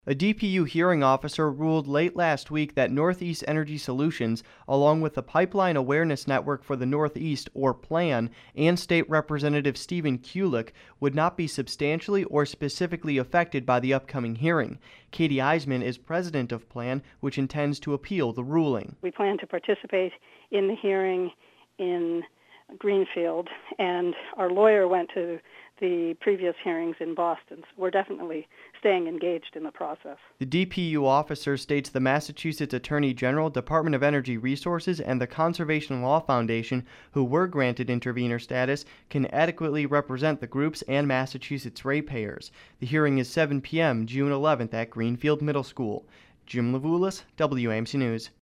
A DPU hearing officer ruled late last week that Northeast Energy Solutions, along with the Pipeline Awareness Network for the Northeast, or PLAN, and State Representative Stephen Kulik, would not be substantially or specifically affected by the upcoming hearing. Katie Eisman is president of PLAN, which intends to appeal the ruling. We plan to participate in the hearing in Greenfield, and our lawyer went to the previous hearings in Boston. So we're definitely staying engaged in the process. The DPU officer states the Massachusetts Attorney General, Department of Energy Resources, and the Conservation Law Foundation, who were granted intervener status, can adequately represent the groups and Massachusetts ratepayers. The hearing is 7 p.m. June 11th at Greenfield Middle School. Jim Levulis, WAMC News.